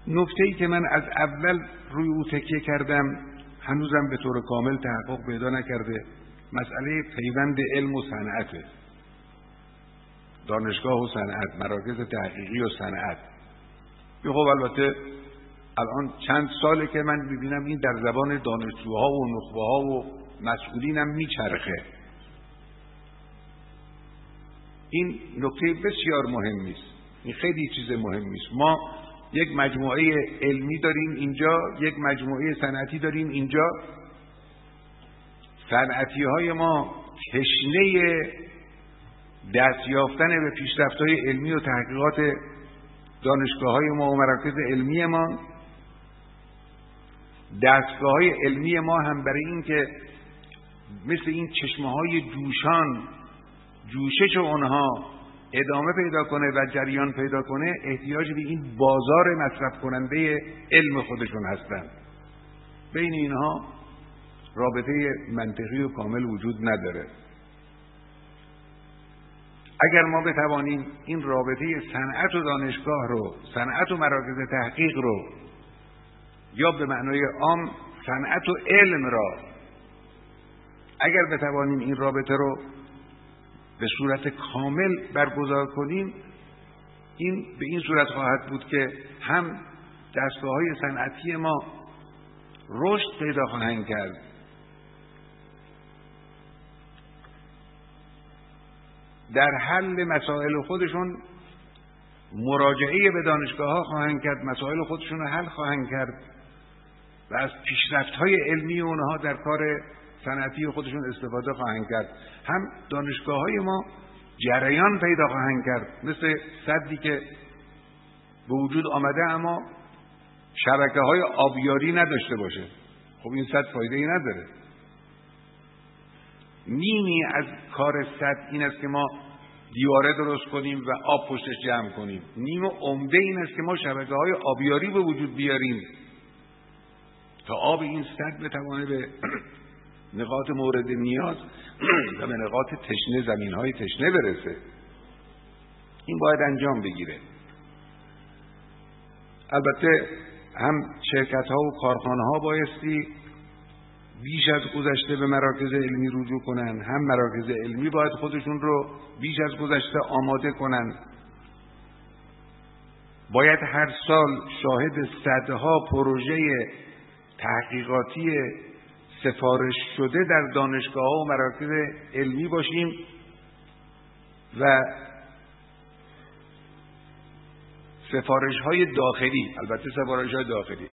نکته‌ای که من از اول روی او تکیه کردم هنوزم به طور کامل تحقق پیدا نکرده، مسئله پیوند علم و صنعته، دانشگاه و صنعت، مراکز تحقیقی و صنعت. خب البته الان چند ساله که من میبینم این در زبان دانشجوها و نخبه‌ها و مسئولینم میچرخه. این نکته بسیار مهمی است، این خیلی چیز مهمی است. ما یک مجموعه علمی داریم اینجا، یک مجموعه صنعتی داریم اینجا. صنعتی‌های ما تشنه دست یافتن به پیشرفت‌های علمی و تحقیقات دانشگاه‌های ما و مراکز علمی ما، دستگاه‌های علمی ما هم برای این که مثل این چشمه‌های جوشان جوشش اونها ادامه پیدا کنه و جریان پیدا کنه، احتیاج به این بازار مصرف کننده علم خودشون هستند. بین اینها رابطه منطقی و کامل وجود نداره. اگر ما بتوانیم این رابطه صنعت و دانشگاه رو، صنعت و مراکز تحقیق رو، یا به معنای عام صنعت و علم را، اگر بتوانیم این رابطه رو به صورت کامل برگزار کنیم، این به این صورت خواهد بود که هم دستگاه‌های صنعتی ما رشد پیدا خواهند کرد، در حل مسائل خودشون مراجعه به دانشگاه‌ها خواهند کرد، مسائل خودشون رو حل خواهند کرد و از پیشرفت‌های علمی اونها در کار صنعتی خودشون استفاده خواهند کرد. هم دانشگاه‌های ما جریان پیدا خواهند کرد، مثل سدی که به وجود آمده اما شبکه‌های آبیاری نداشته باشه. خب این سد فایده‌ای نداره. نیمی از کار سد این است که ما دیواره درست کنیم و آب پشتش جمع کنیم. نیم عمده این است که ما شبکه‌های آبیاری به وجود بیاریم تا آب این سد بتواند به نقاط مورد نیاز و به نقاط تشنه، زمین‌های تشنه برسه. این باید انجام بگیره. البته هم شرکت‌ها و کارخانه‌ها بایستی بیش از گذشته به مراکز علمی رجوع کنن، هم مراکز علمی باید خودشون رو بیش از گذشته آماده کنن. باید هر سال شاهد صدها پروژه تحقیقاتی سفارش شده در دانشگاه‌ها و مراکز علمی باشیم و سفارش‌های داخلی، البته سفارش‌های داخلی